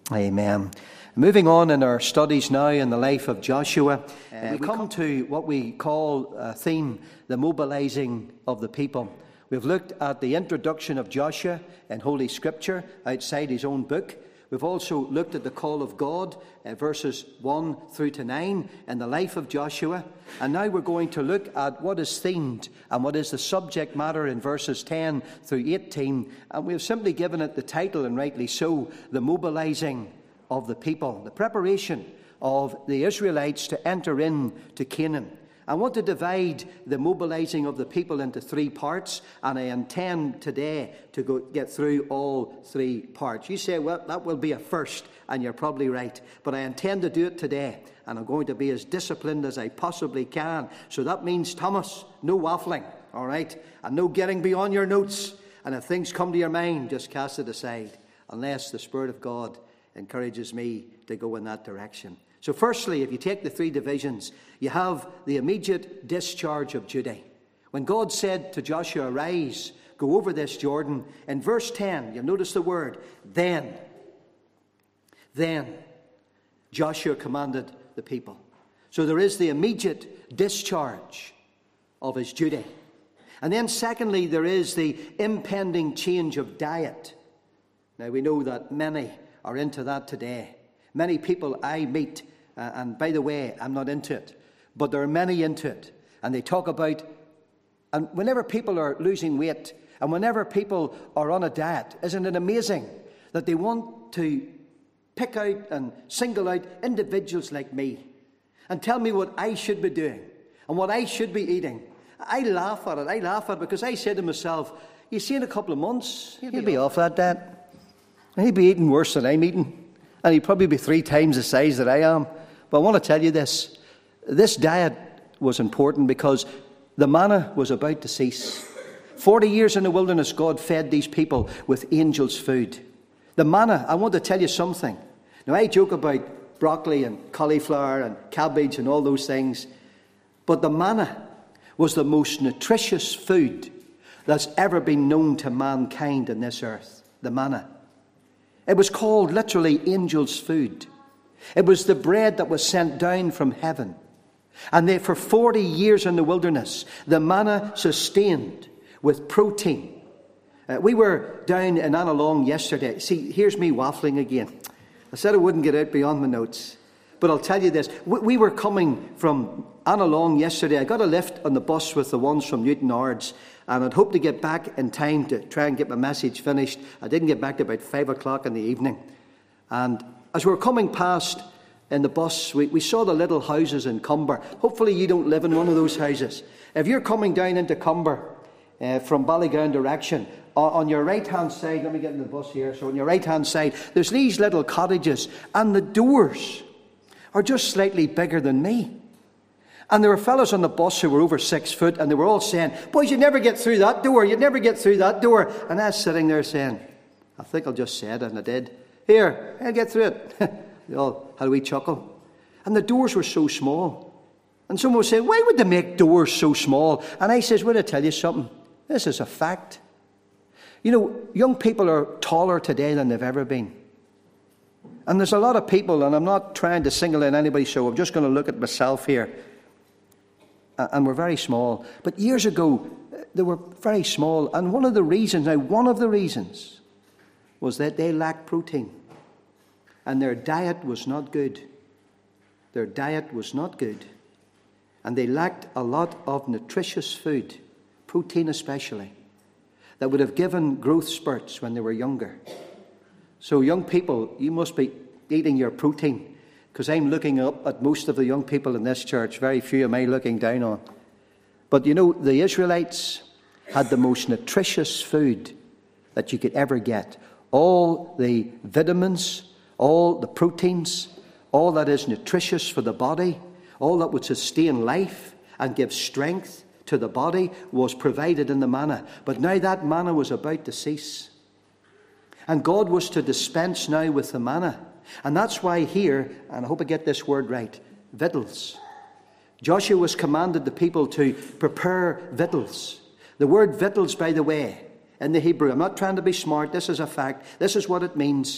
Amen. Moving on in our studies now in the life of Joshua, we come to what we call a theme, the mobilizing of the people. We've looked at the introduction of Joshua in Holy Scripture outside his own book. We've also looked at the call of God, verses 1 through to 9, in the life of Joshua. And now we're going to look at what is themed and what is the subject matter in verses 10 through 18. And we've simply given it the title, and rightly so, the mobilizing of the people, the preparation of the Israelites to enter into Canaan. I want to divide the mobilizing of the people into three parts, and I intend today to get through all three parts. You say, well, that will be a first, and you're probably right, but I intend to do it today, and I'm going to be as disciplined as I possibly can. So that means, Thomas, no waffling, all right, and no getting beyond your notes, and if things come to your mind, just cast it aside, unless the Spirit of God encourages me to go in that direction. So firstly, if you take the three divisions, you have the immediate discharge of duty. When God said to Joshua, "Arise, go over this Jordan," in verse 10, you'll notice the word, then Joshua commanded the people. So there is the immediate discharge of his duty. And then secondly, there is the impending change of diet. Now we know that many are into that today. Many people I meet, and by the way, I'm not into it, but there are many into it. And they talk about, and whenever people are losing weight, and whenever people are on a diet, isn't it amazing that they want to pick out and single out individuals like me and tell me what I should be doing and what I should be eating? I laugh at it because I say to myself, you see, in a couple of months, he'll be off that diet. And he'll be eating worse than I'm eating. And he'll probably be 3 times the size that I am. But I want to tell you this. This diet was important because the manna was about to cease. 40 years in the wilderness, God fed these people with angels' food. The manna, I want to tell you something. Now, I joke about broccoli and cauliflower and cabbage and all those things. But the manna was the most nutritious food that's ever been known to mankind on this earth. The manna. It was called literally angels' food. It was the bread that was sent down from heaven. And they, for 40 years in the wilderness, the manna sustained with protein. We were down in Annalong yesterday. See, here's me waffling again. I said I wouldn't get out beyond my notes. But I'll tell you this. We were coming from Annalong yesterday. I got a lift on the bus with the ones from Newton Ards. And I'd hoped to get back in time to try and get my message finished. I didn't get back to about 5 o'clock in the evening. And as we were coming past in the bus, we saw the little houses in Cumber. Hopefully you don't live in one of those houses. If you're coming down into Cumber from Ballygown direction, on your right-hand side, let me get in the bus here. So on your right-hand side, there's these little cottages. And the doors are just slightly bigger than me. And there were fellows on the bus who were over 6 foot, and they were all saying, "Boys, you'd never get through that door. You'd never get through that door." And I was sitting there saying, "I think I'll just say it," and I did. "Here, I'll get through it." They all had a wee chuckle. And the doors were so small. And someone was saying, "Why would they make doors so small?" And I says, "Well, I tell you something. This is a fact. You know, young people are taller today than they've ever been. And there's a lot of people, and I'm not trying to single out anybody, so I'm just going to look at myself here. And we're very small. But years ago, they were very small. And one of the reasons was that they lacked protein. And their diet was not good. Their diet was not good. And they lacked a lot of nutritious food, protein especially, that would have given growth spurts when they were younger. So young people, you must be eating your protein. Because I'm looking up at most of the young people in this church. Very few am I looking down on. But you know, the Israelites had the most nutritious food that you could ever get. All the vitamins, all the proteins, all that is nutritious for the body, all that would sustain life and give strength to the body was provided in the manna. But now that manna was about to cease. And God was to dispense now with the manna. And that's why here, and I hope I get this word right, victuals. Joshua was commanded the people to prepare victuals. The word victuals, by the way, in the Hebrew, I'm not trying to be smart, this is a fact, this is what it means.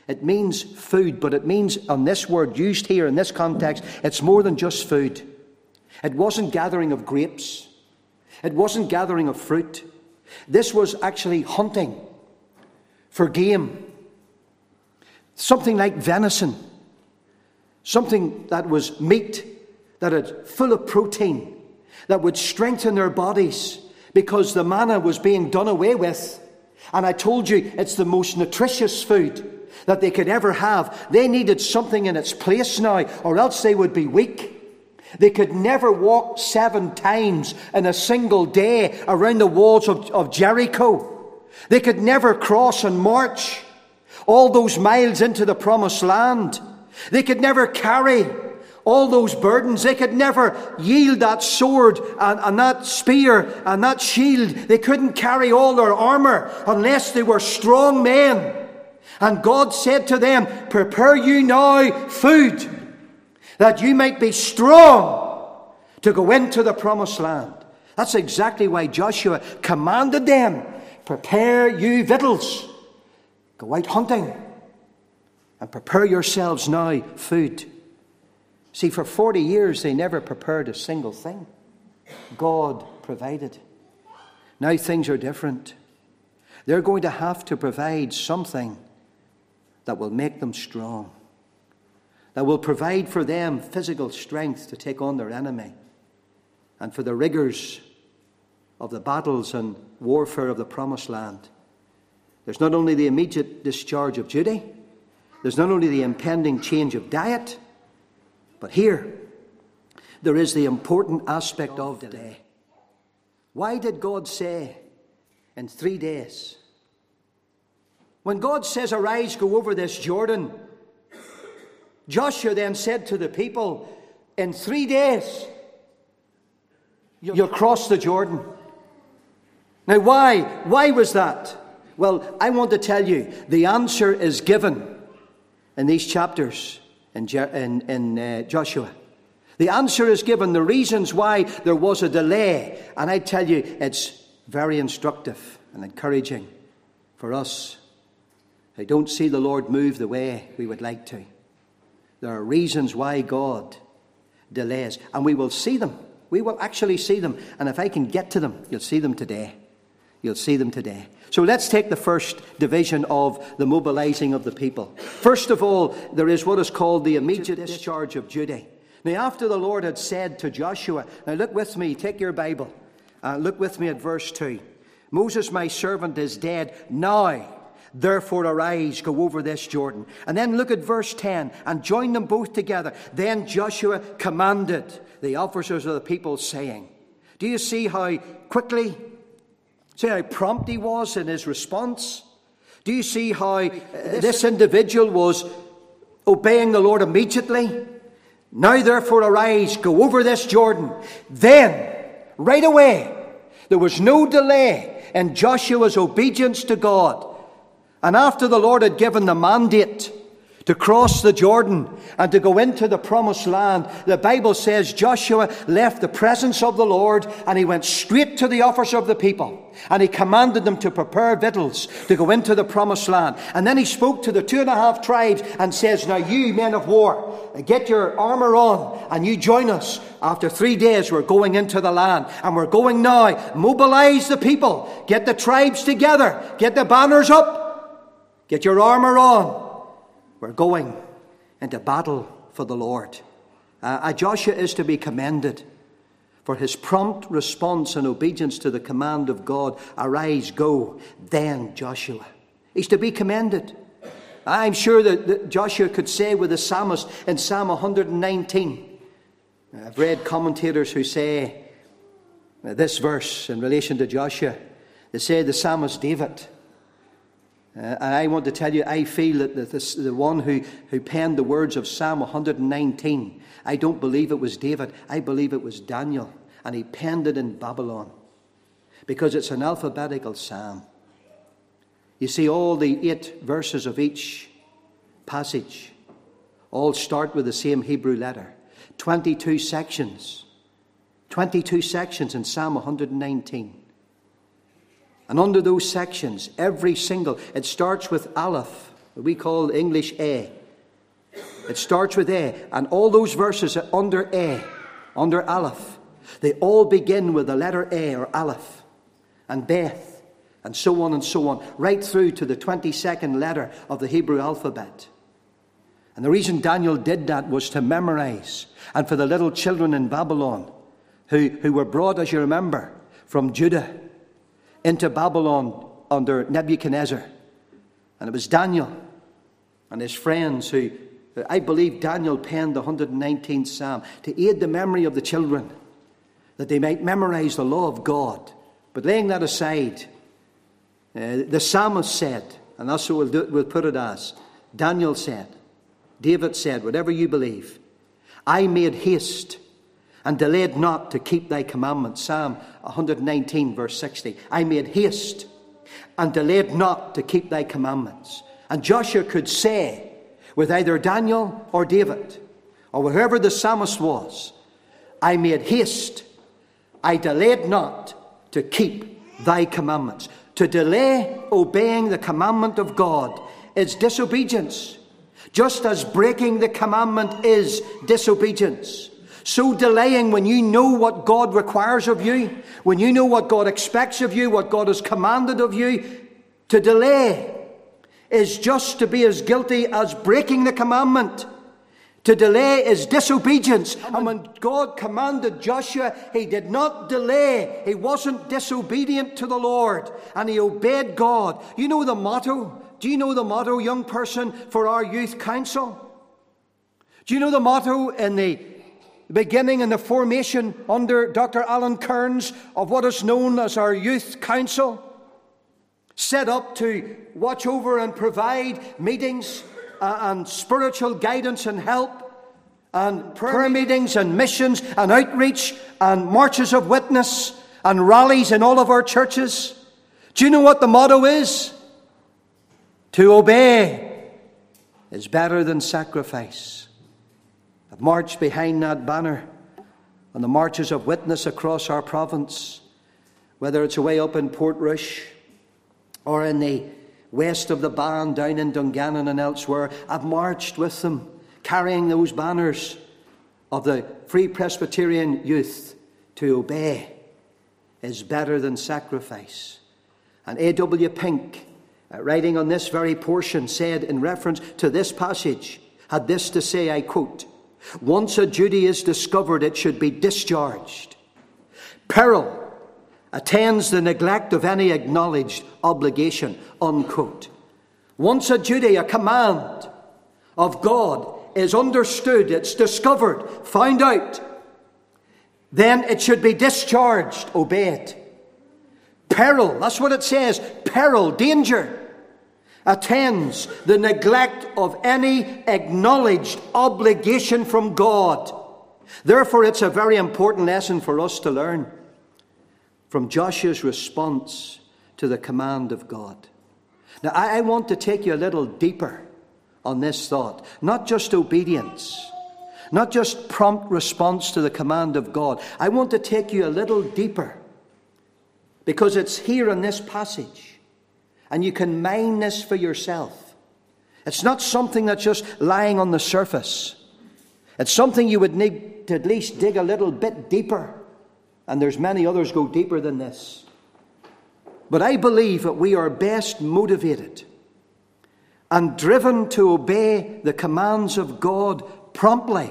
It means food, but it means, on this word used here in this context, it's more than just food. It wasn't gathering of grapes. It wasn't gathering of fruit. This was actually hunting for game. Something like venison. Something that was meat, that had full of protein, that would strengthen their bodies because the manna was being done away with. And I told you, it's the most nutritious food that they could ever have. They needed something in its place now, or else they would be weak. They could never walk 7 times in a single day around the walls of Jericho. They could never cross and march all those miles into the promised land. They could never carry all those burdens. They could never yield that sword and that spear and that shield. They couldn't carry all their armor unless they were strong men. And God said to them, prepare you now food, that you might be strong to go into the promised land. That's exactly why Joshua commanded them, prepare you victuals, go out hunting, and prepare yourselves now food. See, for 40 years they never prepared a single thing. God provided. Now things are different. They're going to have to provide something that will make them strong, that will provide for them physical strength to take on their enemy and for the rigors of the battles and warfare of the promised land. There's not only the immediate discharge of duty, there's not only the impending change of diet, but here there is the important aspect of delay. Why did God say in 3 days? When God says, arise, go over this Jordan, Joshua then said to the people, in 3 days, you'll cross the Jordan. Now why? Why was that? Well, I want to tell you, the answer is given in these chapters in Joshua. The answer is given, the reasons why there was a delay. And I tell you, it's very instructive and encouraging for us. I don't see the Lord move the way we would like to. There are reasons why God delays. And we will see them. We will actually see them. And if I can get to them, you'll see them today. You'll see them today. So let's take the first division of the mobilizing of the people. First of all, there is what is called the immediate discharge of duty. Now, after the Lord had said to Joshua, now look with me, take your Bible, look with me at verse 2. Moses, my servant, is dead. Now, therefore, arise, go over this Jordan. And then look at verse 10 and join them both together. Then Joshua commanded the officers of the people, saying, do you see how quickly, see how prompt he was in his response? Do you see how this individual was obeying the Lord immediately? Now therefore arise, go over this Jordan. Then, right away, there was no delay in Joshua's obedience to God. And after the Lord had given the mandate to cross the Jordan and to go into the promised land, the Bible says Joshua left the presence of the Lord and he went straight to the officer of the people. And he commanded them to prepare victuals to go into the promised land. And then he spoke to the 2.5 tribes and says, now you men of war, get your armor on and you join us. After 3 days we're going into the land. And we're going now. Mobilize the people. Get the tribes together. Get the banners up. Get your armor on. We're going into battle for the Lord. Joshua is to be commended for his prompt response and obedience to the command of God. Arise, go, then Joshua. He's to be commended. I'm sure that Joshua could say with the psalmist in Psalm 119. I've read commentators who say this verse in relation to Joshua. They say the psalmist David. And I want to tell you, I feel that the one who penned the words of Psalm 119, I don't believe it was David. I believe it was Daniel. And he penned it in Babylon. Because it's an alphabetical psalm. You see, all the 8 verses of each passage all start with the same Hebrew letter. 22 sections. 22 sections in Psalm 119. And under those sections, every single, it starts with Aleph, We call English A. It starts with A. And all those verses are under A, under Aleph. They all begin with the letter A or Aleph. And Beth. And so on, right through to the 22nd letter of the Hebrew alphabet. And the reason Daniel did that was to memorize. And for the little children in Babylon, who were brought, as you remember, from Judah into Babylon under Nebuchadnezzar. And it was Daniel and his friends who, I believe Daniel penned the 119th Psalm to aid the memory of the children, that they might memorize the law of God. But laying that aside, the psalmist said, and that's what we'll put it as, Daniel said, David said, whatever you believe, I made haste and delayed not to keep thy commandments. Psalm 119 verse 60. I made haste and delayed not to keep thy commandments. And Joshua could say, with either Daniel or David, or whoever the psalmist was, I made haste, I delayed not to keep thy commandments. To delay obeying the commandment of God is disobedience. Just as breaking the commandment is disobedience. So delaying when you know what God requires of you, when you know what God expects of you, what God has commanded of you, to delay is just to be as guilty as breaking the commandment. To delay is disobedience. And when God commanded Joshua, he did not delay. He wasn't disobedient to the Lord. And he obeyed God. You know the motto? Do you know the motto, young person, for our youth council? Do you know the motto in the beginning and the formation under Dr. Alan Kearns of what is known as our youth council? Set up to watch over and provide meetings and spiritual guidance and help, and prayer meetings and missions and outreach and marches of witness and rallies in all of our churches. Do you know what the motto is? To obey is better than sacrifice. I've marched behind that banner on the marches of witness across our province, whether it's away up in Portrush or in the west of the Bann, down in Dungannon and elsewhere. I've marched with them, carrying those banners of the Free Presbyterian youth. To obey is better than sacrifice. And A.W. Pink, writing on this very portion, said in reference to this passage, had this to say, I quote, once a duty is discovered, it should be discharged. Peril attends the neglect of any acknowledged obligation, unquote. Once a duty, a command of God is understood, it's discovered, found out, then it should be discharged, obeyed. Peril, that's what it says, peril, danger, attends the neglect of any acknowledged obligation from God. Therefore, it's a very important lesson for us to learn from Joshua's response to the command of God. Now, I want to take you a little deeper on this thought. Not just obedience, not just prompt response to the command of God. I want to take you a little deeper, because it's here in this passage, and you can mine this for yourself. It's not something that's just lying on the surface. It's something you would need to at least dig a little bit deeper. And there's many others go deeper than this. But I believe that we are best motivated and driven to obey the commands of God promptly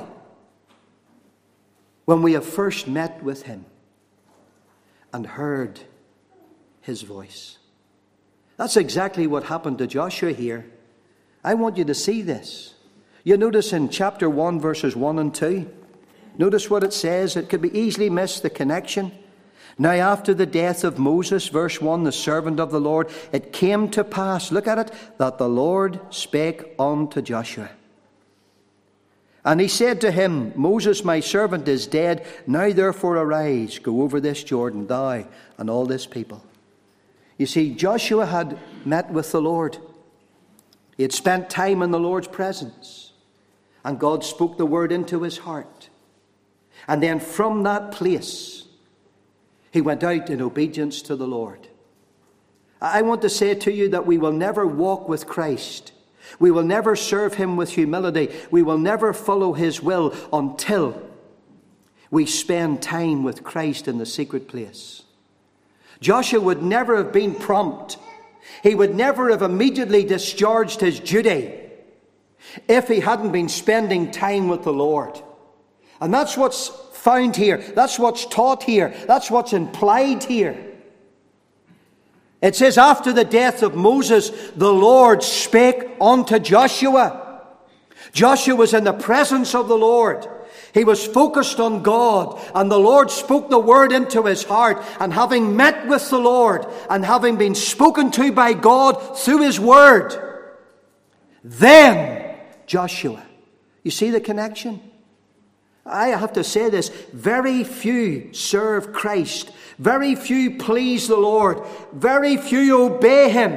when we have first met with him and heard his voice. That's exactly what happened to Joshua here. I want you to see this. You notice in chapter 1, verses 1 and 2. Notice what it says. It could be easily missed, the connection. Now after the death of Moses, verse 1, the servant of the Lord, it came to pass, look at it, that the Lord spake unto Joshua. And he said to him, Moses, my servant, is dead. Now therefore arise, go over this Jordan, thou and all this people. You see, Joshua had met with the Lord. He had spent time in the Lord's presence. And God spoke the word into his heart. And then from that place, he went out in obedience to the Lord. I want to say to you that we will never walk with Christ We will never serve him with humility. We will never follow his will until we spend time with Christ in the secret place. Joshua would never have been prompt. He would never have immediately discharged his duty if he hadn't been spending time with the Lord. And that's what's found here. That's what's taught here. That's what's implied here. It says, after the death of Moses, the Lord spake unto Joshua. Joshua was in the presence of the Lord. He was focused on God, and the Lord spoke the word into his heart. And having met with the Lord, and having been spoken to by God through his word, then Joshua. You see the connection? I have to say this, very few serve Christ. Very few please the Lord. Very few obey him.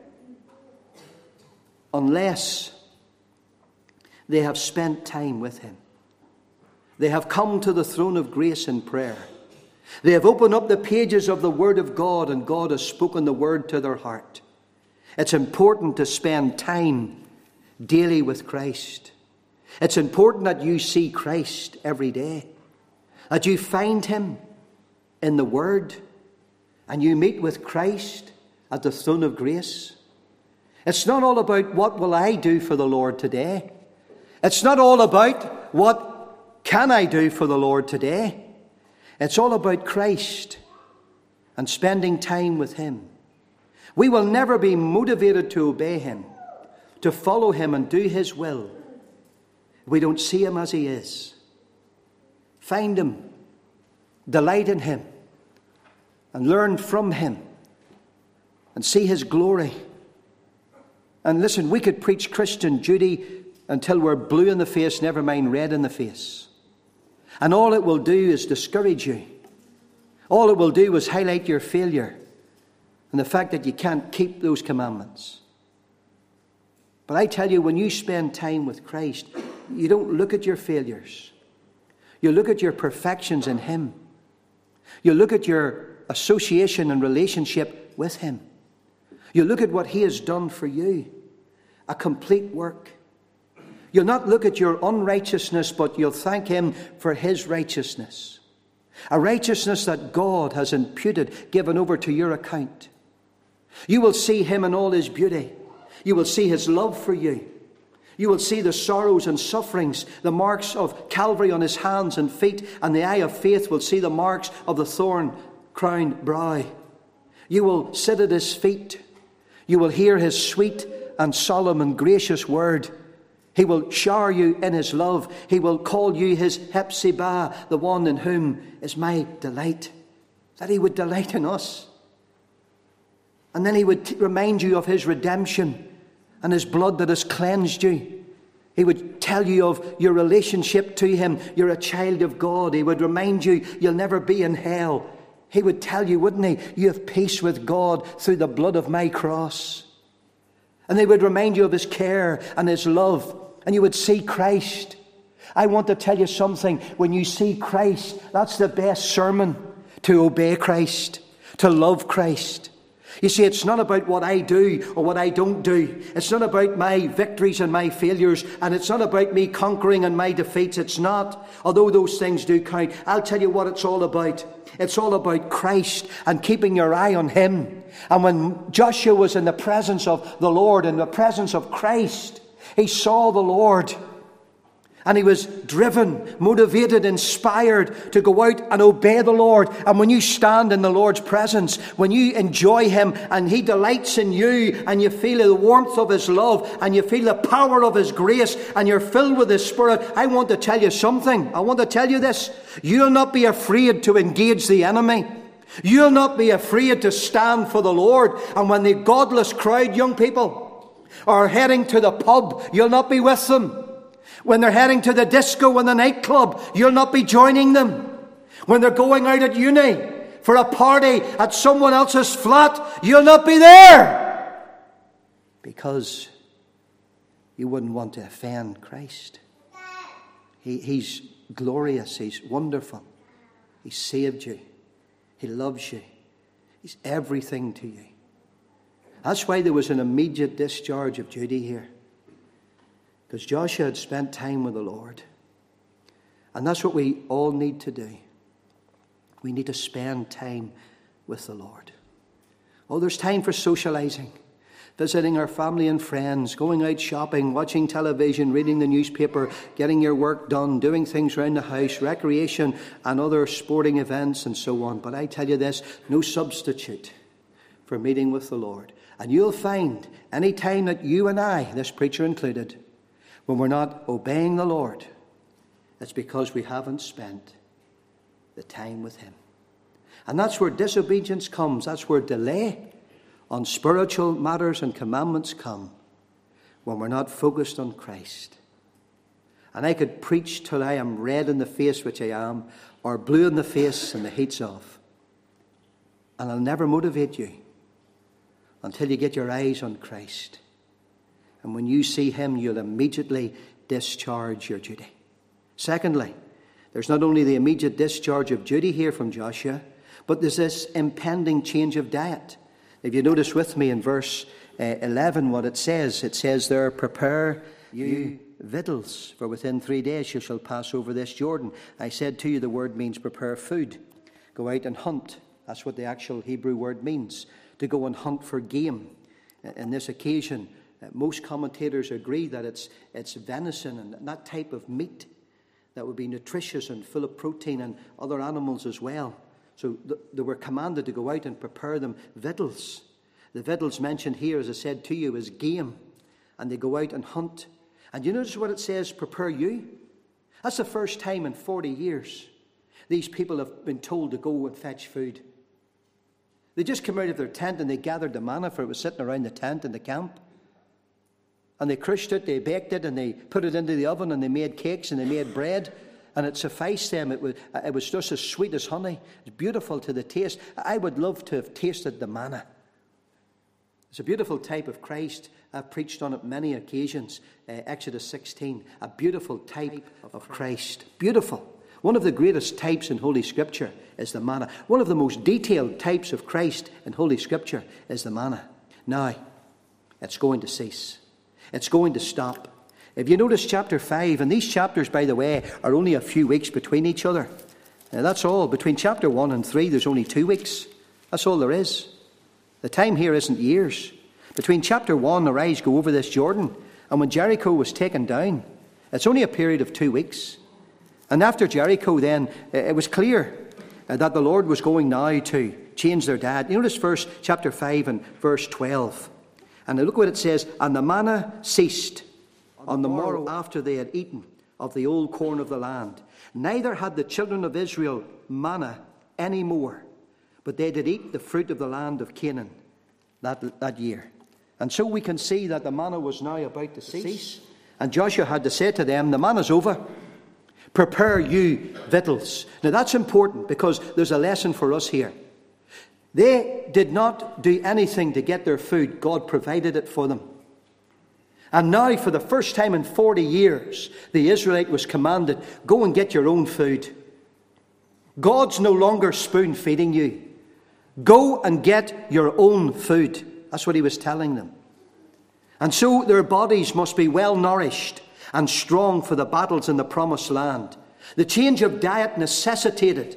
Unless they have spent time with him. They have come to the throne of grace in prayer. They have opened up the pages of the Word of God, and God has spoken the Word to their heart. It's important to spend time daily with Christ. It's important that you see Christ every day, that you find him in the Word, and you meet with Christ at the throne of grace. It's not all about what will I do for the Lord today. It's not all about what can I do for the Lord today. It's all about Christ and spending time with him. We will never be motivated to obey him, to follow him and do his will, if we don't see him as he is. Find him, delight in him, and learn from him, and see his glory. And listen, we could preach Christian duty until we're blue in the face, never mind red in the face. And all it will do is discourage you. All it will do is highlight your failure and the fact that you can't keep those commandments. But I tell you, when you spend time with Christ, you don't look at your failures. You look at your perfections in him. You look at your association and relationship with him. You look at what he has done for you. A complete work. You'll not look at your unrighteousness, but you'll thank him for his righteousness. A righteousness that God has imputed, given over to your account. You will see him in all his beauty. You will see his love for you. You will see the sorrows and sufferings, the marks of Calvary on his hands and feet, and the eye of faith will see the marks of the thorn-crowned brow. You will sit at his feet. You will hear his sweet and solemn and gracious word. He will shower you in his love. He will call you his Hepzibah, the one in whom is my delight. That he would delight in us. And then he would remind you of his redemption and his blood that has cleansed you. He would tell you of your relationship to him. You're a child of God. He would remind you you'll never be in hell. He would tell you, wouldn't he, you have peace with God through the blood of my cross. And they would remind you of his care and his love. And you would see Christ. I want to tell you something. When you see Christ, that's the best sermon. To obey Christ. To love Christ. You see, it's not about what I do or what I don't do. It's not about my victories and my failures. And it's not about me conquering and my defeats. It's not. Although those things do count. I'll tell you what it's all about. It's all about Christ and keeping your eye on him. And when Joshua was in the presence of the Lord, in the presence of Christ, he saw the Lord. And he was driven, motivated, inspired to go out and obey the Lord. And when you stand in the Lord's presence, when you enjoy him and he delights in you, and you feel the warmth of his love, and you feel the power of his grace, and you're filled with his Spirit, I want to tell you something. I want to tell you this. You'll not be afraid to engage the enemy. You'll not be afraid to stand for the Lord. And when the godless crowd, young people, are heading to the pub, you'll not be with them. When they're heading to the disco and the nightclub, you'll not be joining them. When they're going out at uni for a party at someone else's flat, you'll not be there. Because you wouldn't want to offend Christ. He's glorious. He's wonderful. He saved you. He loves you. He's everything to you. That's why there was an immediate discharge of duty here. Because Joshua had spent time with the Lord. And that's what we all need to do. We need to spend time with the Lord. Oh, there's time for socializing, visiting our family and friends, going out shopping, watching television, reading the newspaper, getting your work done, doing things around the house, recreation and other sporting events and so on. But I tell you this, no substitute for meeting with the Lord. And you'll find any time that you and I, this preacher included, when we're not obeying the Lord, it's because we haven't spent the time with him. And that's where disobedience comes. That's where delay on spiritual matters and commandments come, when we're not focused on Christ. And I could preach till I am red in the face, which I am, or blue in the face and the heat's off. And I'll never motivate you until you get your eyes on Christ. And when you see him, you'll immediately discharge your duty. Secondly, there's not only the immediate discharge of duty here from Joshua, but there's this impending change of diet. If you notice with me in verse 11 what it says there, prepare you victuals, for within 3 days you shall pass over this Jordan. I said to you the word means prepare food. Go out and hunt. That's what the actual Hebrew word means, to go and hunt for game. In this occasion, most commentators agree that it's venison and that type of meat that would be nutritious and full of protein, and other animals as well. So they were commanded to go out and prepare them victuals. The victuals mentioned here, as I said to you, is game. And they go out and hunt. And you notice what it says, prepare you? That's the first time in 40 years these people have been told to go and fetch food. They just came out of their tent and they gathered the manna, for it was sitting around the tent in the camp. And they crushed it, they baked it, and they put it into the oven, and they made cakes and they made bread. And it sufficed them. It was just as sweet as honey. It's beautiful to the taste. I would love to have tasted the manna. It's a beautiful type of Christ. I've preached on it many occasions. Exodus 16, a beautiful type of Christ. Beautiful. One of the greatest types in Holy Scripture is the manna. One of the most detailed types of Christ in Holy Scripture is the manna. Now, it's going to cease. It's going to stop. If you notice chapter 5, and these chapters, by the way, are only a few weeks between each other. Now, that's all. Between chapter 1 and 3, there's only 2 weeks. That's all there is. The time here isn't years. Between chapter 1, arise, go over this Jordan, and when Jericho was taken down, it's only a period of 2 weeks. And after Jericho, then, it was clear that the Lord was going now to change their diet. You notice first chapter 5 and verse 12. And look what it says, and the manna ceased on the morrow after they had eaten of the old corn of the land. Neither had the children of Israel manna any more, but they did eat the fruit of the land of Canaan that year. And so we can see that the manna was now about to cease. And Joshua had to say to them, the manna's over. Prepare you victuals. Now that's important, because there's a lesson for us here. They did not do anything to get their food. God provided it for them. And now, for the first time in 40 years, the Israelite was commanded, go and get your own food. God's no longer spoon-feeding you. Go and get your own food. That's what he was telling them. And so their bodies must be well nourished and strong for the battles in the promised land. The change of diet necessitated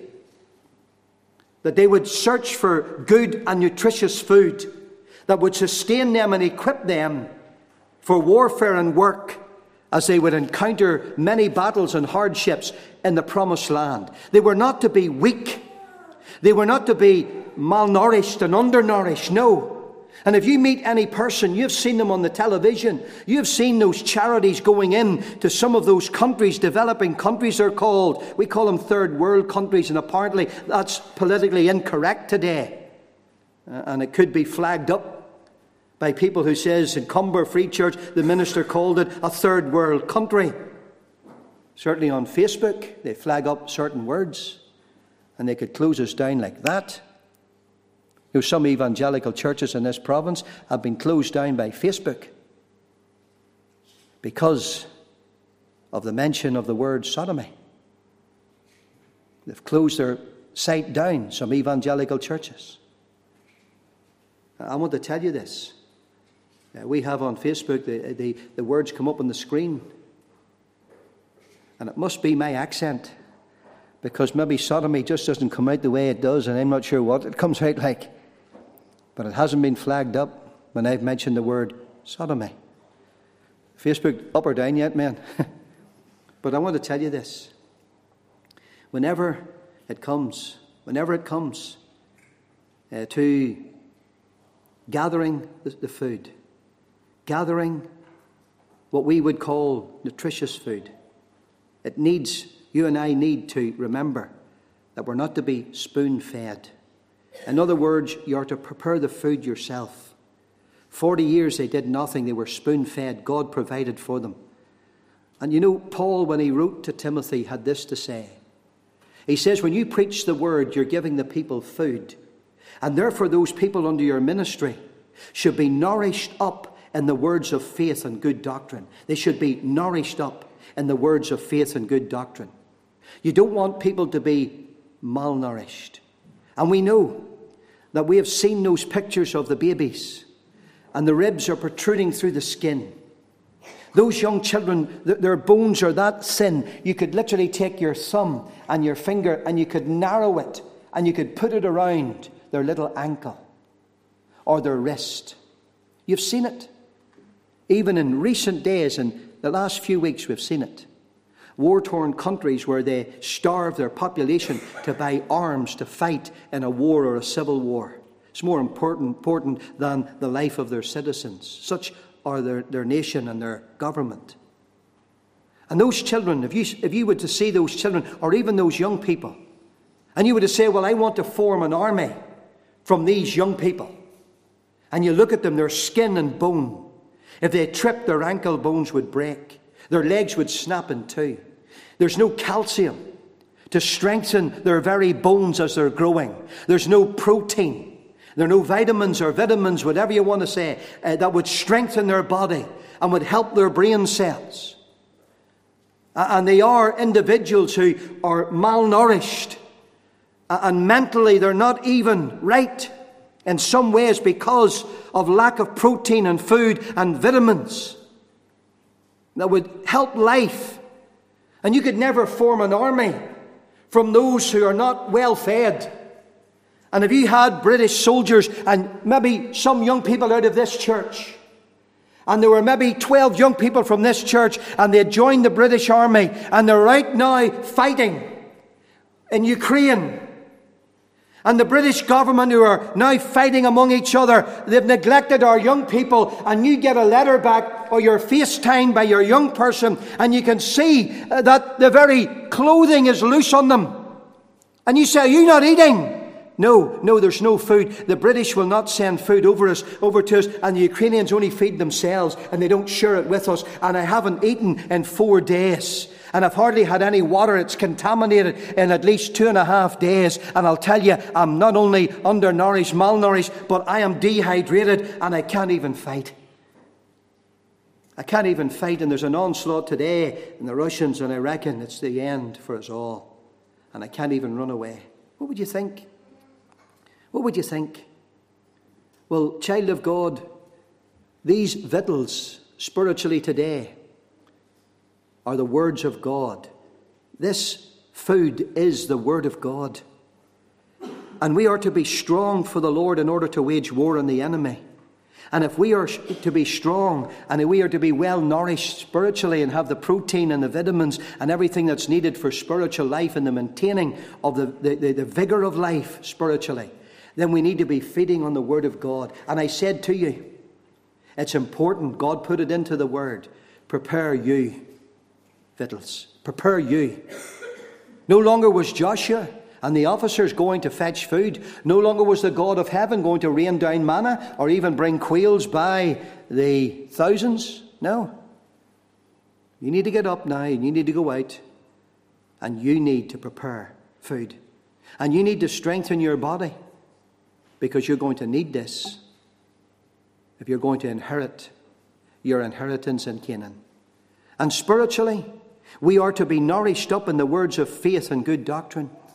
that they would search for good and nutritious food that would sustain them and equip them for warfare and work as they would encounter many battles and hardships in the promised land. They were not to be weak. They were not to be malnourished and undernourished. No. And if you meet any person, you've seen them on the television, you've seen those charities going in to some of those countries, developing countries they're called. We call them third world countries, and apparently that's politically incorrect today. And it could be flagged up by people who says in Cumber Free Church, the minister called it a third world country. Certainly on Facebook, they flag up certain words, and they could close us down like that. You know, some evangelical churches in this province have been closed down by Facebook because of the mention of the word sodomy. They've closed their site down, some evangelical churches. I want to tell you this. We have on Facebook, the words come up on the screen. And it must be my accent, because maybe sodomy just doesn't come out the way it does, and I'm not sure what it comes out like. But it hasn't been flagged up when I've mentioned the word sodomy. Facebook up or down yet, man? But I want to tell you this. Whenever it comes to gathering the food, gathering what we would call nutritious food, you and I need to remember that we're not to be spoon-fed. In other words, you are to prepare the food yourself. 40 years they did nothing. They were spoon-fed. God provided for them. And you know, Paul, when he wrote to Timothy, had this to say. He says, when you preach the word, you're giving the people food. And therefore those people under your ministry should be nourished up in the words of faith and good doctrine. They should be nourished up in the words of faith and good doctrine. You don't want people to be malnourished. And we know that we have seen those pictures of the babies, and the ribs are protruding through the skin. Those young children, their bones are that thin, you could literally take your thumb and your finger and you could narrow it and you could put it around their little ankle or their wrist. You've seen it. Even in recent days, in the last few weeks, we've seen it. War-torn countries where they starve their population to buy arms to fight in a war or a civil war. It's more important than the life of their citizens. Such are their nation and their government. And those children, if you were to see those children, or even those young people, and you were to say, well, I want to form an army from these young people. And you look at them, they're skin and bone. If they tripped, their ankle bones would break. Their legs would snap in two. There's no calcium to strengthen their very bones as they're growing. There's no protein. There are no vitamins or vitamins, whatever you want to say, that would strengthen their body and would help their brain cells. And they are individuals who are malnourished. And mentally they're not even right in some ways because of lack of protein and food and vitamins that would help life. And you could never form an army from those who are not well fed. And if you had British soldiers and maybe some young people out of this church, and there were maybe 12 young people from this church, and they had joined the British Army, and they're right now fighting in Ukraine, and the British government who are now fighting among each other, they've neglected our young people, and you get a letter back or you're FaceTimed by your young person, and you can see that the very clothing is loose on them. And you say, are you not eating? No, there's no food. The British will not send food over to us, and the Ukrainians only feed themselves, and they don't share it with us. And I haven't eaten in 4 days. And I've hardly had any water. It's contaminated in at least 2.5 days. And I'll tell you, I'm not only undernourished, malnourished, but I am dehydrated, and I can't even fight. I can't even fight, and there's an onslaught today in the Russians, and I reckon it's the end for us all. And I can't even run away. What would you think? What would you think? Well, child of God, these victuals spiritually today are the words of God. This food is the word of God. And we are to be strong for the Lord in order to wage war on the enemy. And if we are to be strong and if we are to be well nourished spiritually and have the protein and the vitamins and everything that's needed for spiritual life and the maintaining of the vigor of life spiritually, then we need to be feeding on the word of God. And I said to you, it's important. God put it into the word. Prepare you, victuals. Prepare you. No longer was Joshua and the officers going to fetch food. No longer was the God of heaven going to rain down manna or even bring quails by the thousands. No. You need to get up now and you need to go out and you need to prepare food. And you need to strengthen your body because you're going to need this if you're going to inherit your inheritance in Canaan. And spiritually, we are to be nourished up in the words of faith and good doctrine.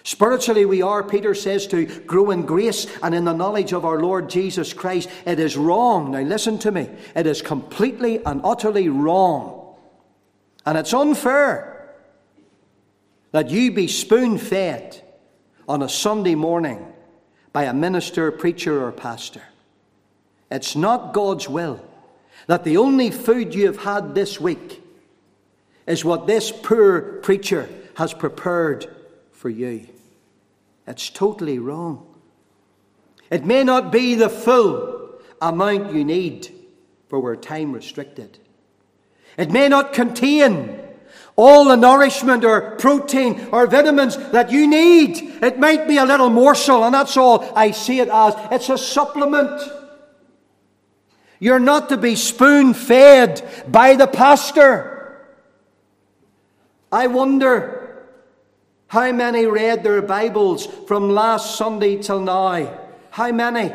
Spiritually we are, Peter says, to grow in grace and in the knowledge of our Lord Jesus Christ. It is wrong. Now listen to me. It is completely and utterly wrong. And it's unfair that you be spoon-fed on a Sunday morning by a minister, preacher, or pastor. It's not God's will that the only food you have had this week is what this poor preacher has prepared for you. It's totally wrong. It may not be the full amount you need, for we're time restricted. It may not contain all the nourishment or protein or vitamins that you need. It might be a little morsel, and that's all I see it as. It's a supplement. You're not to be spoon-fed by the pastor. I wonder how many read their Bibles from last Sunday till now. How many?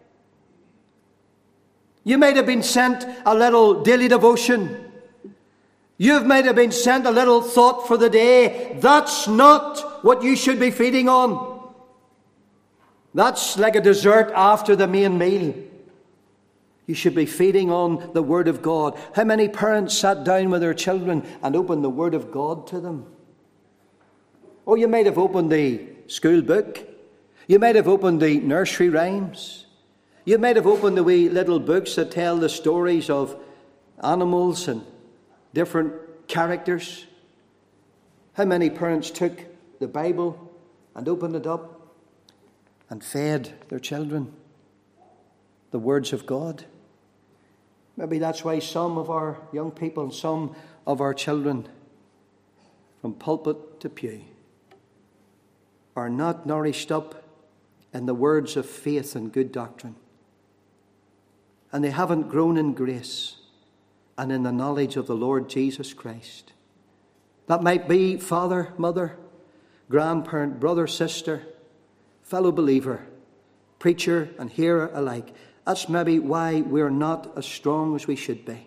You might have been sent a little daily devotion. You might have been sent a little thought for the day. That's not what you should be feeding on. That's like a dessert after the main meal. You should be feeding on the Word of God. How many parents sat down with their children and opened the Word of God to them? Oh, you might have opened the school book. You might have opened the nursery rhymes. You might have opened the wee little books that tell the stories of animals and different characters. How many parents took the Bible and opened it up and fed their children the words of God? Maybe that's why some of our young people and some of our children, from pulpit to pew, are not nourished up in the words of faith and good doctrine. And they haven't grown in grace and in the knowledge of the Lord Jesus Christ. That might be father, mother, grandparent, brother, sister, fellow believer, preacher and hearer alike. That's maybe why we're not as strong as we should be.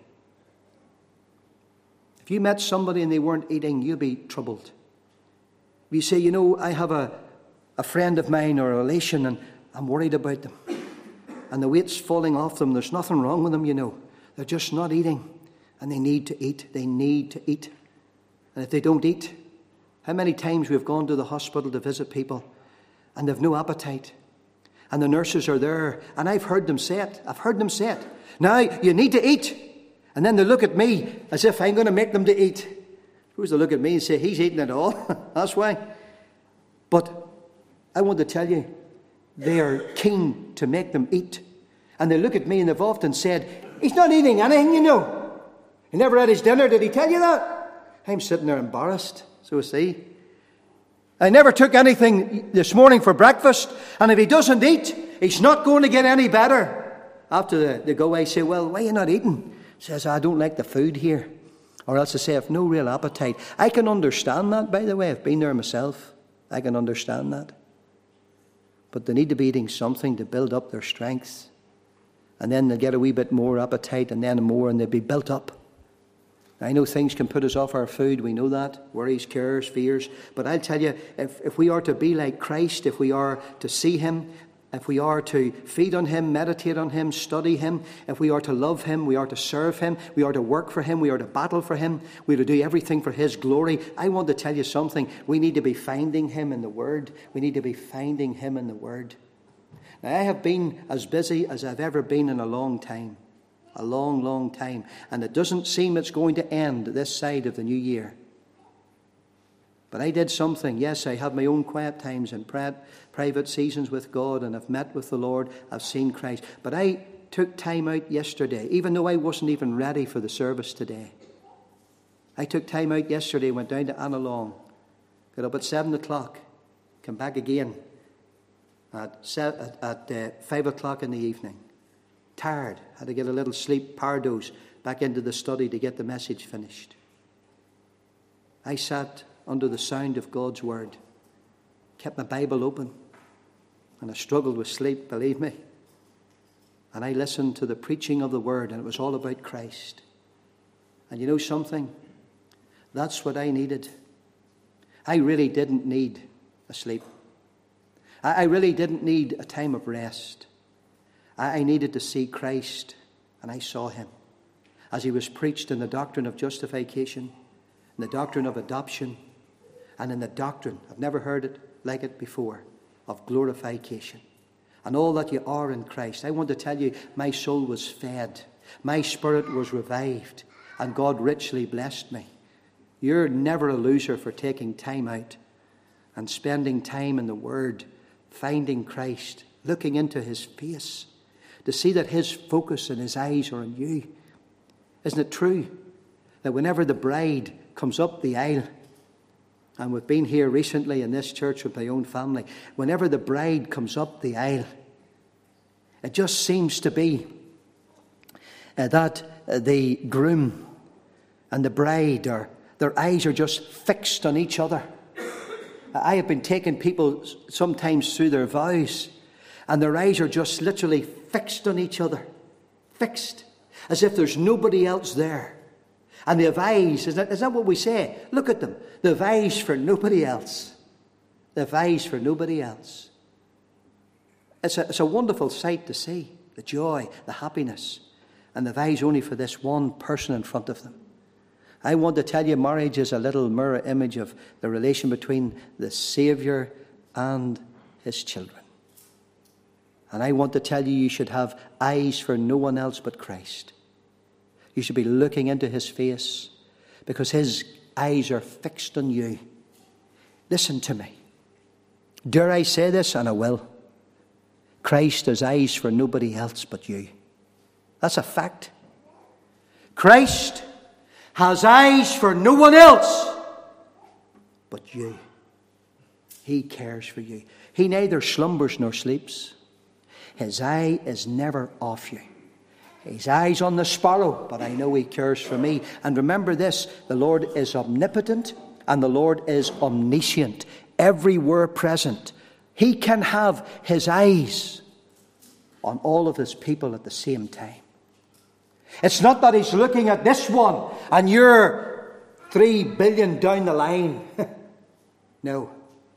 If you met somebody and they weren't eating, you'd be troubled. You say, you know, I have a friend of mine or a relation and I'm worried about them. And the weight's falling off them. There's nothing wrong with them, you know. They're just not eating. And they need to eat. They need to eat. And if they don't eat, how many times we've gone to the hospital to visit people and they've no appetite. And the nurses are there. And I've heard them say it. Now, you need to eat. And then they look at me as if I'm going to make them to eat. Who's to look at me and say, he's eating it all? That's why. But I want to tell you, they are keen to make them eat. And they look at me and they've often said, he's not eating anything, you know. He never had his dinner. Did he tell you that? I'm sitting there embarrassed. So see. I never took anything this morning for breakfast. And if he doesn't eat, he's not going to get any better. After they go, I say, well, why are you not eating? He says, I don't like the food here. Or else I say, I've no real appetite. I can understand that, by the way. I've been there myself. I can understand that. But they need to be eating something to build up their strength. And then they'll get a wee bit more appetite and then more, and they'll be built up. I know things can put us off our food. We know that. Worries, cares, fears. But I'll tell you, if we are to be like Christ, if we are to see him, if we are to feed on him, meditate on him, study him, if we are to love him, we are to serve him, we are to work for him, we are to battle for him, we are to do everything for his glory. I want to tell you something. We need to be finding him in the Word. We need to be finding him in the Word. Now, I have been as busy as I've ever been in a long time. A long, long time. And it doesn't seem it's going to end this side of the new year. But I did something. Yes, I have my own quiet times and private seasons with God, and I've met with the Lord. I've seen Christ. But I took time out yesterday, even though I wasn't even ready for the service today. I took time out yesterday, went down to Annalong, got up at 7 o'clock, come back again at 5 o'clock in the evening. Tired, had to get a little sleep, power dose, back into the study to get the message finished. I sat under the sound of God's Word, kept my Bible open, and I struggled with sleep, believe me. And I listened to the preaching of the Word, and it was all about Christ. And you know something? That's what I needed. I really didn't need asleep. I really didn't need a time of rest. I needed to see Christ, and I saw him as he was preached in the doctrine of justification, in the doctrine of adoption, and in the doctrine, I've never heard it like it before, of glorification. And all that you are in Christ. I want to tell you, my soul was fed. My spirit was revived. And God richly blessed me. You're never a loser for taking time out and spending time in the Word, finding Christ, looking into his face, to see that his focus and his eyes are on you. Isn't it true that whenever the bride comes up the aisle, and we've been here recently in this church with my own family, whenever the bride comes up the aisle, it just seems to be that the groom and the bride, their eyes are just fixed on each other. I have been taking people sometimes through their vows, and their eyes are just literally fixed on each other. Fixed. As if there's nobody else there. And they have eyes, is that what we say? Look at them. They have eyes for nobody else. They have eyes for nobody else. It's a wonderful sight to see. The joy, the happiness. And they have eyes only for this one person in front of them. I want to tell you, marriage is a little mirror image of the relation between the Saviour and his children. And I want to tell you, you should have eyes for no one else but Christ. You should be looking into his face because his eyes are fixed on you. Listen to me. Dare I say this? And I will. Christ has eyes for nobody else but you. That's a fact. Christ has eyes for no one else but you. He cares for you. He neither slumbers nor sleeps. His eye is never off you. His eye's on the sparrow, but I know he cares for me. And remember this, the Lord is omnipotent and the Lord is omniscient, everywhere present. He can have his eyes on all of his people at the same time. It's not that he's looking at this one and you're 3 billion down the line. No.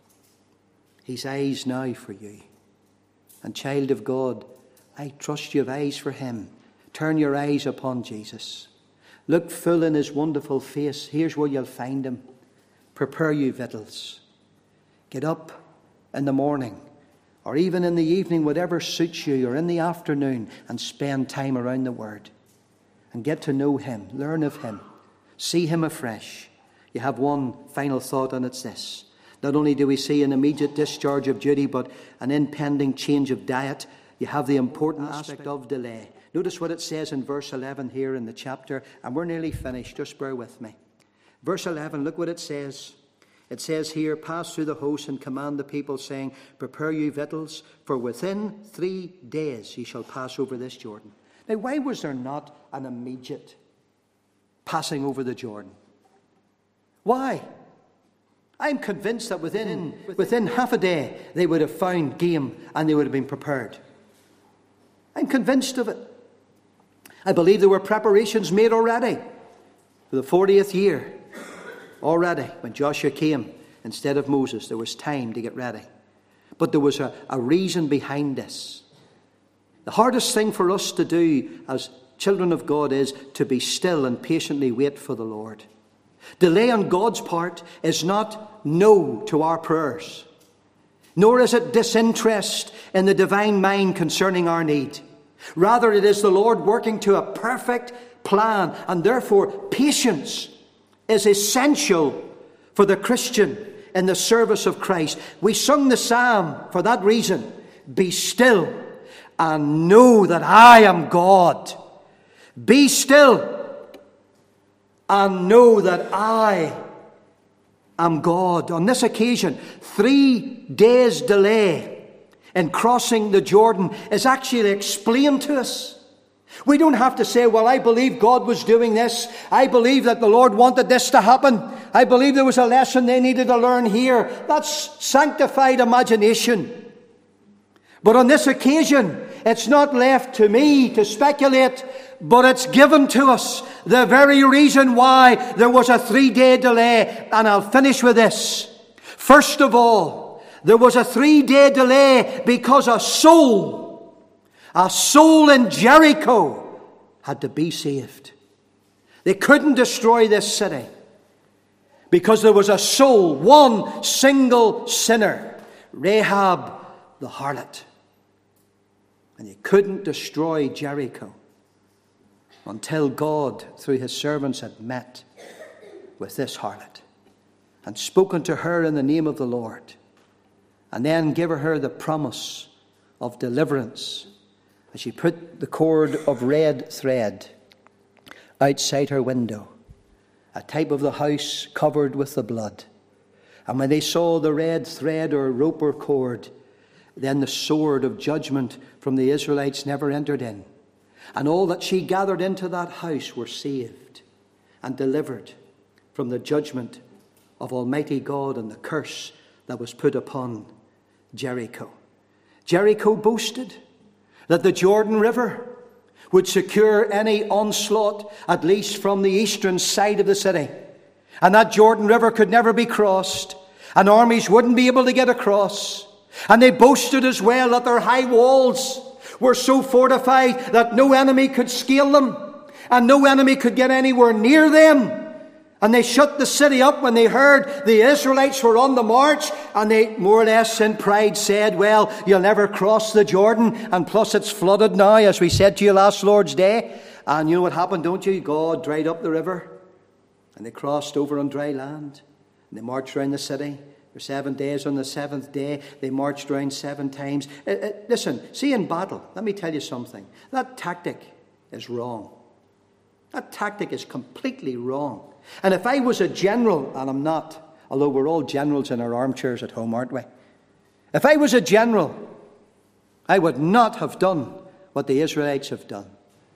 His eyes now for you. And child of God, I trust you have eyes for him. Turn your eyes upon Jesus. Look full in his wonderful face. Here's where you'll find him. Prepare you victuals. Get up in the morning or even in the evening, whatever suits you, or in the afternoon, and spend time around the Word. And get to know him. Learn of him. See him afresh. You have one final thought, and it's this. Not only do we see an immediate discharge of duty, but an impending change of diet. You have the important aspect of delay. Notice what it says in verse 11 here in the chapter, and we're nearly finished. Just bear with me. Verse 11, look what it says. It says here, pass through the host and command the people, saying, prepare you victuals, for within 3 days ye shall pass over this Jordan. Now, why was there not an immediate passing over the Jordan? Why? I'm convinced that within half a day they would have found game and they would have been prepared. I'm convinced of it. I believe there were preparations made already for the 40th year. Already, when Joshua came instead of Moses, there was time to get ready. But there was a reason behind this. The hardest thing for us to do as children of God is to be still and patiently wait for the Lord. Delay on God's part is not no to our prayers, nor is it disinterest in the divine mind concerning our need. Rather, it is the Lord working to a perfect plan, and therefore patience is essential for the Christian in the service of Christ. We sung the psalm for that reason. Be still and know that I am God. Be still and know that I am God. On this occasion, 3 days delay in crossing the Jordan is actually explained to us. We don't have to say, well, I believe God was doing this. I believe that the Lord wanted this to happen. I believe there was a lesson they needed to learn here. That's sanctified imagination. But on this occasion, it's not left to me to speculate, but it's given to us the very reason why there was a 3-day delay. And I'll finish with this. First of all, there was a 3-day delay because a soul in Jericho had to be saved. They couldn't destroy this city because there was a soul, one single sinner, Rahab the harlot. And you couldn't destroy Jericho until God, through his servants, had met with this harlot and spoken to her in the name of the Lord, and then given her the promise of deliverance as she put the cord of red thread outside her window, a type of the house covered with the blood. And when they saw the red thread or rope or cord, then the sword of judgment from the Israelites never entered in. And all that she gathered into that house were saved and delivered from the judgment of Almighty God and the curse that was put upon Jericho. Jericho boasted that the Jordan River would secure any onslaught, at least from the eastern side of the city. And that Jordan River could never be crossed, and armies wouldn't be able to get across. And they boasted as well that their high walls were so fortified that no enemy could scale them, and no enemy could get anywhere near them. And they shut the city up when they heard the Israelites were on the march, and they more or less in pride said, well, you'll never cross the Jordan, and plus it's flooded now, as we said to you last Lord's Day. And you know what happened, don't you? God dried up the river, and they crossed over on dry land, and they marched around the city for 7 days. On the 7th day, they marched around 7 times. Listen, see, in battle, let me tell you something. That tactic is wrong. That tactic is completely wrong. And if I was a general, and I'm not, although we're all generals in our armchairs at home, aren't we? If I was a general, I would not have done what the Israelites have done.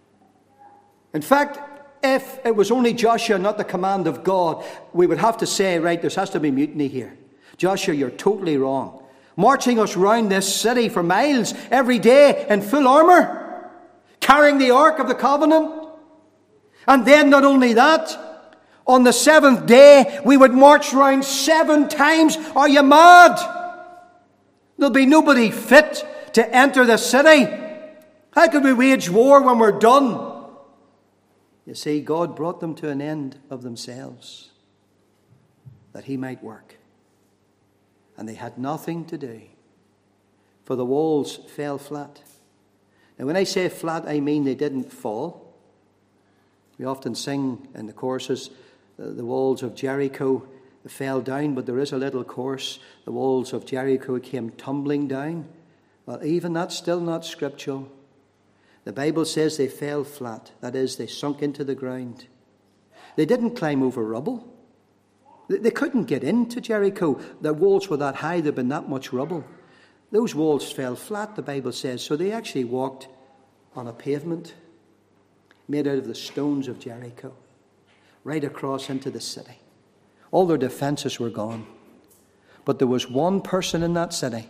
In fact, if it was only Joshua, not the command of God, we would have to say, right, there has to be mutiny here. Joshua, you're totally wrong. Marching us round this city for miles every day in full armour, carrying the Ark of the Covenant. And then not only that, on the 7th day, we would march round 7 times. Are you mad? There'll be nobody fit to enter the city. How could we wage war when we're done? You see, God brought them to an end of themselves, that he might work. And they had nothing to do, for the walls fell flat. Now, when I say flat, I mean they didn't fall. We often sing in the choruses, the walls of Jericho fell down, but there is a little chorus, the walls of Jericho came tumbling down. Well, even that's still not scriptural. The Bible says they fell flat. That is, they sunk into the ground. They didn't climb over rubble. They couldn't get into Jericho. The walls were that high, there'd been that much rubble. Those walls fell flat, the Bible says, so they actually walked on a pavement made out of the stones of Jericho, right across into the city. All their defences were gone. But there was one person in that city.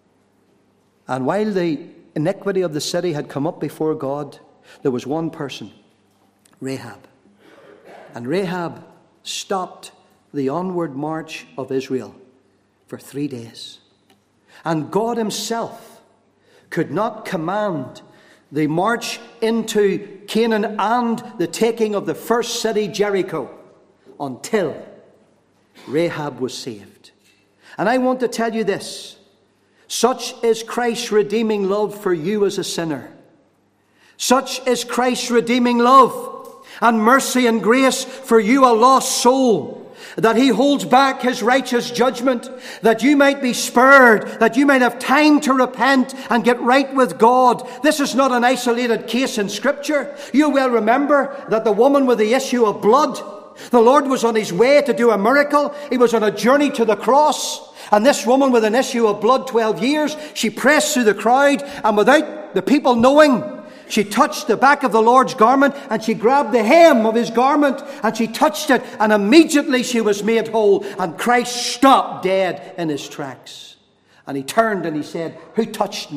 And while the iniquity of the city had come up before God, there was one person, Rahab. And Rahab stopped the onward march of Israel for 3 days. And God himself could not command the march into Canaan and the taking of the first city, Jericho, until Rahab was saved. And I want to tell you this. Such is Christ's redeeming love for you as a sinner. Such is Christ's redeeming love and mercy and grace for you, a lost soul, that he holds back his righteous judgment, that you might be spared, that you might have time to repent and get right with God. This is not an isolated case in Scripture. You will remember that the woman with the issue of blood, the Lord was on his way to do a miracle. He was on a journey to the cross. And this woman with an issue of blood, 12 years, she pressed through the crowd, and without the people knowing, she touched the back of the Lord's garment, and she grabbed the hem of his garment, and she touched it, and immediately she was made whole. And Christ stopped dead in his tracks. And he turned and he said, "Who touched me?"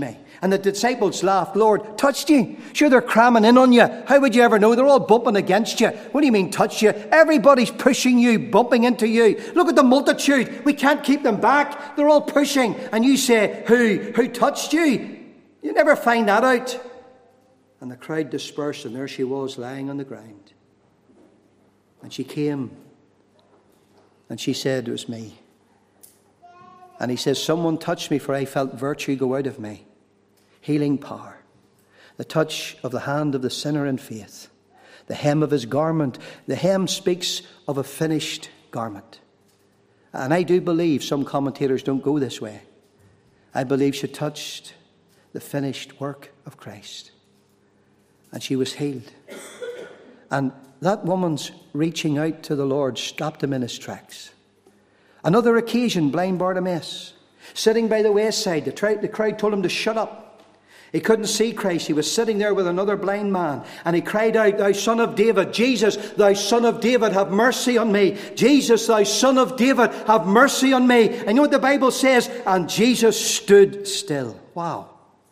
And the disciples laughed. Lord, touched you? Sure, they're cramming in on you. How would you ever know? They're all bumping against you. What do you mean, touch you? Everybody's pushing you, bumping into you. Look at the multitude. We can't keep them back. They're all pushing. And you say, who touched you? You never find that out. And the crowd dispersed, and there she was lying on the ground. And she came, and she said, it was me. And he says, someone touched me, for I felt virtue go out of me. Healing power. The touch of the hand of the sinner in faith. The hem of his garment. The hem speaks of a finished garment. And I do believe some commentators don't go this way. I believe she touched the finished work of Christ. And she was healed. And that woman's reaching out to the Lord stopped him in his tracks. Another occasion, blind Bartimaeus, sitting by the wayside. The crowd told him to shut up. He couldn't see Christ. He was sitting there with another blind man. And he cried out, Thou Son of David, Jesus, Thou Son of David, have mercy on me. Jesus, Thou Son of David, have mercy on me. And you know what the Bible says? And Jesus stood still. Wow.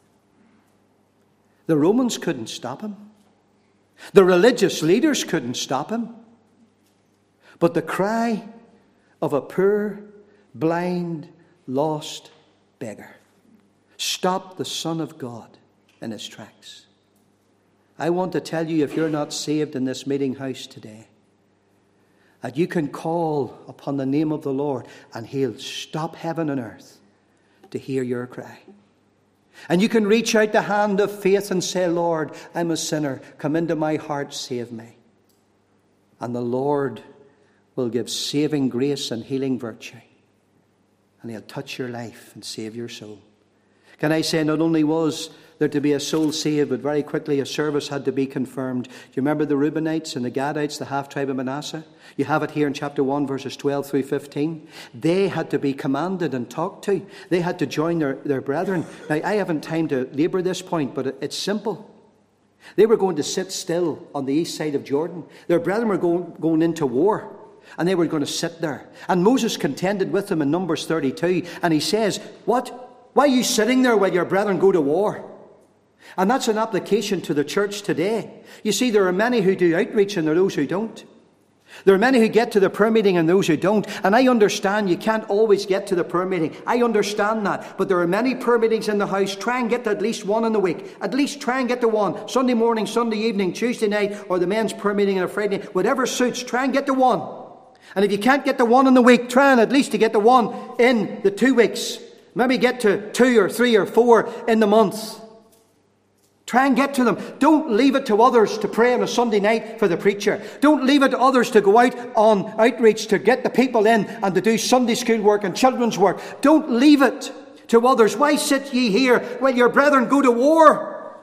The Romans couldn't stop him. The religious leaders couldn't stop him. But the cry of a poor, blind, lost beggar stopped the Son of God in his tracks. I want to tell you, if you're not saved in this meeting house today, that you can call upon the name of the Lord and he'll stop heaven and earth to hear your cry. And you can reach out the hand of faith and say, Lord, I'm a sinner. Come into my heart, save me. And the Lord will give saving grace and healing virtue. And he'll touch your life and save your soul. Can I say, not only was there to be a soul saved, but very quickly a service had to be confirmed. Do you remember the Reubenites and the Gadites, the half-tribe of Manasseh? You have it here in chapter 1, verses 12 through 15. They had to be commanded and talked to. They had to join their brethren. Now, I haven't time to labour this point, but it's simple. They were going to sit still on the east side of Jordan. Their brethren were going into war. And they were going to sit there. And Moses contended with them in Numbers 32. And he says, what? Why are you sitting there while your brethren go to war? And that's an application to the church today. You see, there are many who do outreach and there are those who don't. There are many who get to the prayer meeting and those who don't. And I understand you can't always get to the prayer meeting. I understand that. But there are many prayer meetings in the house. Try and get to at least one in the week. At least try and get to one. Sunday morning, Sunday evening, Tuesday night, or the men's prayer meeting on a Friday night. Whatever suits, try and get to one. And if you can't get to one in the week, try and at least to get to one in the 2 weeks. Maybe get to 2 or 3 or 4 in the month. Try and get to them. Don't leave it to others to pray on a Sunday night for the preacher. Don't leave it to others to go out on outreach to get the people in and to do Sunday school work and children's work. Don't leave it to others. Why sit ye here while your brethren go to war?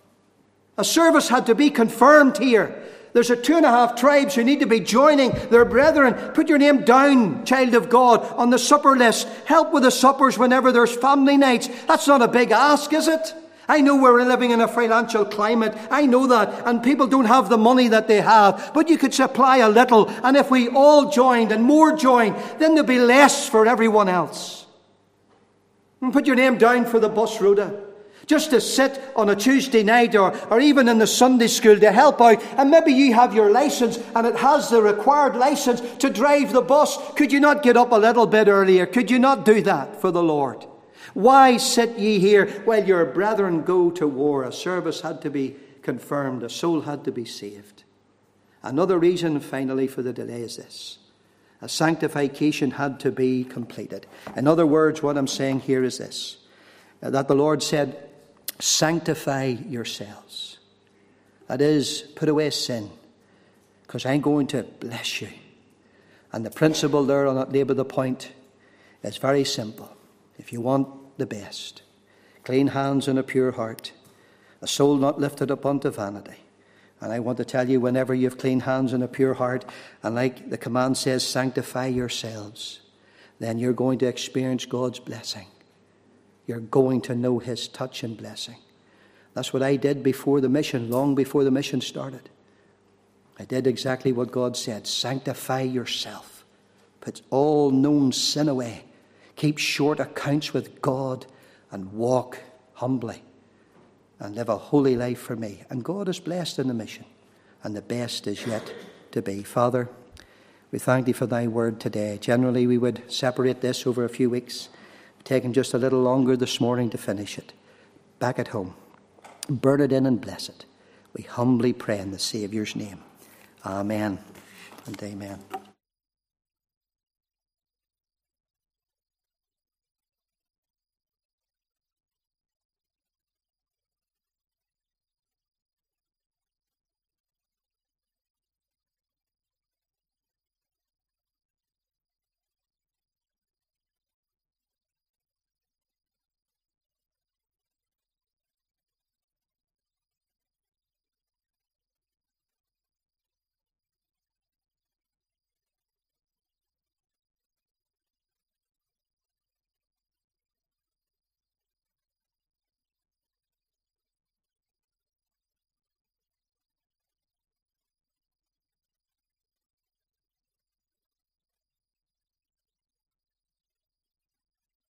A service had to be confirmed here. There's 2.5 tribes who need to be joining their brethren. Put your name down, child of God, on the supper list. Help with the suppers whenever there's family nights. That's not a big ask, is it? I know we're living in a financial climate. I know that. And people don't have the money that they have. But you could supply a little. And if we all joined and more joined, then there'd be less for everyone else. And put your name down for the bus rota. Just to sit on a Tuesday night or even in the Sunday school to help out. And maybe you have your license and it has the required license to drive the bus. Could you not get up a little bit earlier? Could you not do that for the Lord? Why sit ye here while your brethren go to war? A service had to be confirmed. A soul had to be saved. Another reason, finally, for the delay is this. A sanctification had to be completed. In other words, what I'm saying here is this. That the Lord said, sanctify yourselves. That is, put away sin. Because I'm going to bless you. And the principle there, I'll not labour the point, is very simple. If you want the best, clean hands and a pure heart, a soul not lifted up unto vanity. And I want to tell you, whenever you have clean hands and a pure heart, and like the command says, sanctify yourselves, then you're going to experience God's blessing. You're going to know his touch and blessing. That's what I did before the mission, long before the mission started. I did exactly what God said. Sanctify yourself. Put all known sin away. Keep short accounts with God and walk humbly and live a holy life for me. And God is blessed in the mission, and the best is yet to be. Father, we thank thee for thy word today. Generally, we would separate this over a few weeks, taking just a little longer this morning to finish it. Back at home, burn it in and bless it. We humbly pray in the Saviour's name. Amen and amen.